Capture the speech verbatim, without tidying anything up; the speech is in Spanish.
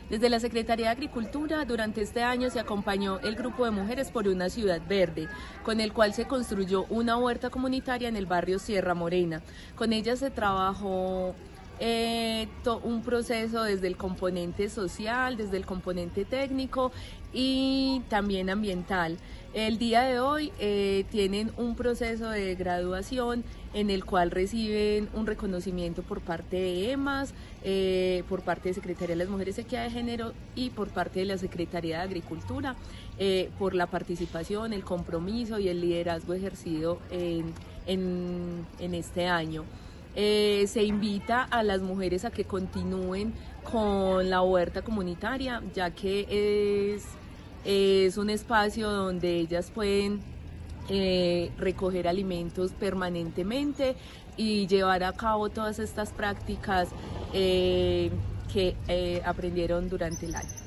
Desde la Secretaría de Agricultura, durante este año se acompañó el Grupo de Mujeres por una Ciudad Verde, con el cual se construyó una huerta comunitaria en el barrio Sierra Morena. Con ella se trabajó Eh, un proceso desde el componente social, desde el componente técnico y también ambiental. El día de hoy eh, tienen un proceso de graduación en el cual reciben un reconocimiento por parte de EMAS, eh, por parte de Secretaría de las Mujeres y Equidad de Género y por parte de la Secretaría de Agricultura, eh, por la participación, el compromiso y el liderazgo ejercido en, en, en este año. Eh, se invita a las mujeres a que continúen con la huerta comunitaria, ya que es, es un espacio donde ellas pueden eh, recoger alimentos permanentemente y llevar a cabo todas estas prácticas eh, que eh, aprendieron durante el año.